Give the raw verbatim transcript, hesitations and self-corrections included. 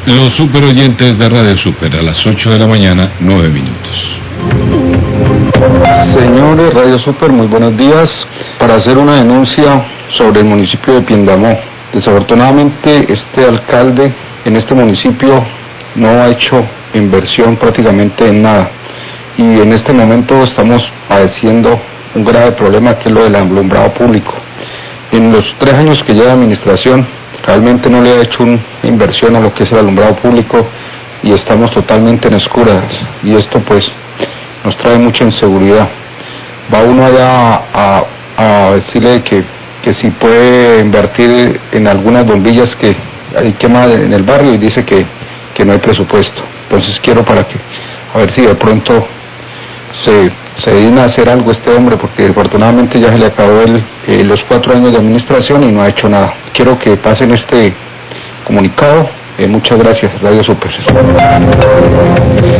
Los super oyentes de Radio Super a las ocho de la mañana, nueve minutos. Señores Radio Super, muy buenos días. Para hacer una denuncia sobre el municipio de Piendamó. Desafortunadamente este alcalde en este municipio no ha hecho inversión prácticamente en nada. Y en este momento estamos padeciendo un grave problema que es lo del alumbrado público. En los tres años que lleva de administración, realmente no le ha hecho una inversión a lo que es el alumbrado público y estamos totalmente en oscuras. Y esto pues nos trae mucha inseguridad. Va uno allá a, a, a decirle que, que si puede invertir en algunas bombillas que hay quemadas en el barrio y dice que, que no hay presupuesto. Entonces quiero para que, a ver si de pronto se, se digna a hacer algo este hombre, porque afortunadamente ya se le acabó el, eh, los cuatro años de administración y no ha hecho nada. Quiero que pasen este comunicado. Eh, muchas gracias, Radio Super.